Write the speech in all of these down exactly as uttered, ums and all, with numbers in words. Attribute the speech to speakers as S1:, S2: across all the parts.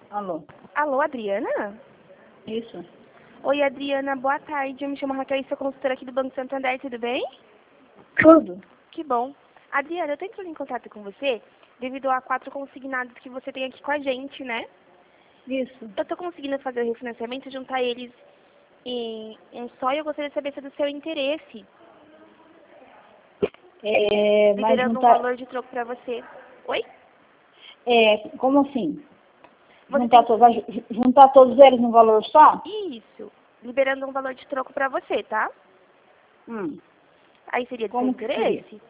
S1: Alô?
S2: Alô, Adriana?
S1: Isso.
S2: Oi, Adriana, boa tarde. Eu me chamo Raquel e sou consultora aqui do Banco Santander, tudo bem?
S1: Tudo.
S2: Que bom. Adriana, eu tô entrando em contato com você devido a quatro consignados que você tem aqui com a gente, né?
S1: Isso.
S2: Eu tô conseguindo fazer o refinanciamento e juntar eles em um só e eu gostaria de saber se é do seu interesse,
S1: É, mas
S2: liberando um
S1: juntar,
S2: valor de troco pra você. Oi?
S1: é, como assim?
S2: Você
S1: Juntar,
S2: tem
S1: todos, juntar todos eles num valor só?
S2: isso, liberando um valor de troco pra você, tá?
S1: Hum.
S2: Aí seria do seu
S1: Como que seria?
S2: interesse?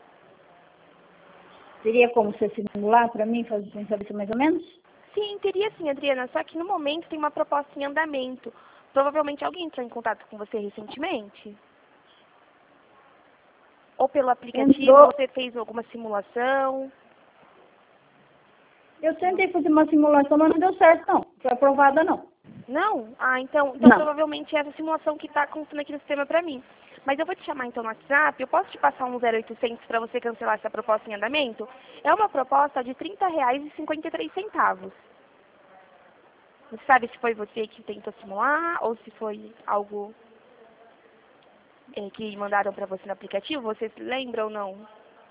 S1: Seria como você simular para mim, fazer sem saber mais ou menos?
S2: Sim, teria sim, Adriana, só que no momento tem uma proposta em andamento. Provavelmente alguém entrou em contato com você recentemente? Ou pelo aplicativo,
S1: Entrou.
S2: você fez alguma simulação?
S1: Eu tentei fazer uma simulação, mas não deu certo, não. Foi aprovada, não.
S2: Não? Ah, então, então
S1: Não.
S2: provavelmente é essa simulação que está constando aqui no sistema para mim. Mas eu vou te chamar então no WhatsApp, eu posso te passar um zero oitocentos para você cancelar essa proposta em andamento? É uma proposta de trinta reais e cinquenta e três centavos. Você sabe se foi você que tentou simular ou se foi algo é, que mandaram para você no aplicativo? Você se lembra ou não?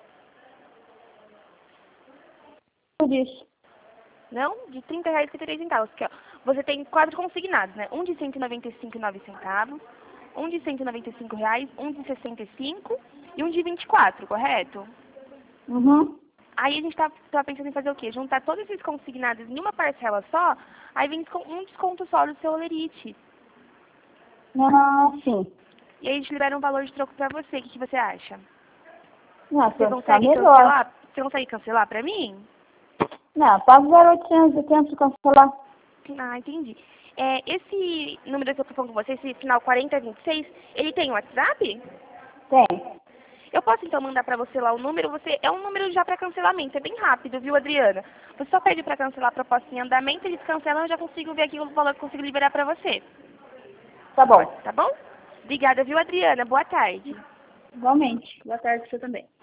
S1: Tudo isso.
S2: Não? De trinta reais e cinquenta e três centavos. Aqui, ó. Você tem quatro consignados, né? Um de cento e noventa e cinco reais e nove centavos, um de cento e noventa e cinco reais, um de sessenta e cinco e um de vinte e quatro, correto?
S1: Uhum.
S2: Aí a gente tá, tá pensando em fazer o quê? Juntar todos esses consignados em uma parcela só, aí vem descon- um desconto só do seu olerite.
S1: Ah, sim.
S2: E aí a gente libera um valor de troco pra você. O que, que você acha?
S1: Não,
S2: Você
S1: pra ficar
S2: consegue
S1: melhor.
S2: cancelar? Você consegue cancelar pra mim?
S1: Não, passa zero oitocentos e tento cancelar.
S2: Ah, entendi. É, esse número que eu tô falando com você, esse final quarenta vinte e seis, ele tem WhatsApp?
S1: Tem.
S2: Eu posso então mandar pra você lá o número, você é um número já pra cancelamento, é bem rápido, viu, Adriana? Você só pede pra cancelar a proposta em andamento, eles cancelam, eu já consigo ver aqui o valor que eu consigo liberar pra você.
S1: Tá bom.
S2: Tá bom? Obrigada, viu, Adriana? Boa tarde.
S1: Igualmente. Boa tarde pra você também.